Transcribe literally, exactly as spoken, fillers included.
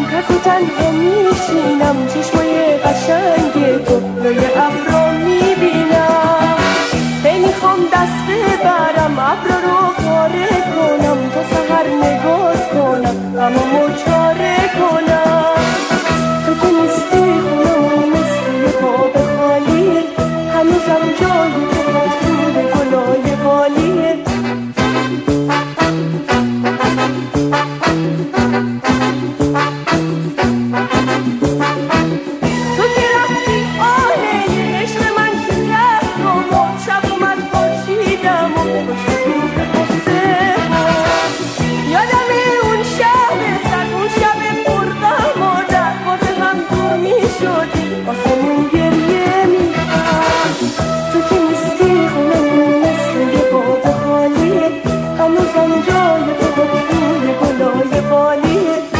تک و تنها میشینم چشمای قشنگ تو روی ابرا میبینم هی میخوام دست ببرم ابرا رو پاره کنم تا سحر نگاه کنم غمامو چاره کنم تو که نیستی خونمون مثل یه خواب خالیه هنوزم جای تو روی گلای بالیه هنوزم جای تو روی گلای بالیه